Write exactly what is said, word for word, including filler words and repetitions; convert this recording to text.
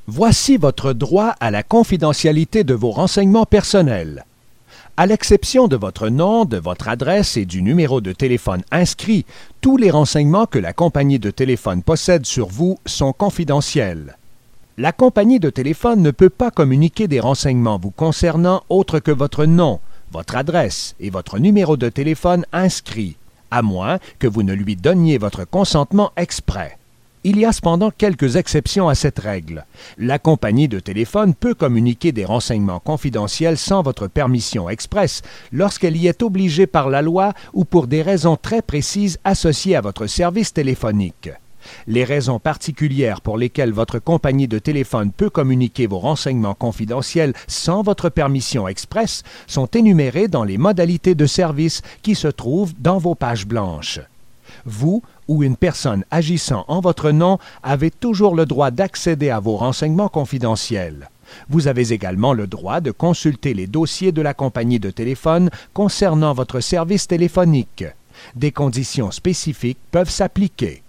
Voici votre droit à la confidentialité de vos renseignements personnels. À l'exception de votre nom, de votre adresse et du numéro de téléphone inscrit, tous les renseignements que la compagnie de téléphone possède sur vous sont confidentiels. La compagnie de téléphone ne peut pas communiquer des renseignements vous concernant autres que votre nom, votre adresse et votre numéro de téléphone inscrit, à moins que vous ne lui donniez votre consentement exprès. Il y a cependant quelques exceptions à cette règle. La compagnie de téléphone peut communiquer des renseignements confidentiels sans votre permission expresse lorsqu'elle y est obligée par la loi ou pour des raisons très précises associées à votre service téléphonique. Les raisons particulières pour lesquelles votre compagnie de téléphone peut communiquer vos renseignements confidentiels sans votre permission expresse sont énumérées dans les modalités de service qui se trouvent dans vos pages blanches. Vous ou une personne agissant en votre nom avez toujours le droit d'accéder à vos renseignements confidentiels. Vous avez également le droit de consulter les dossiers de la compagnie de téléphone concernant votre service téléphonique. Des conditions spécifiques peuvent s'appliquer.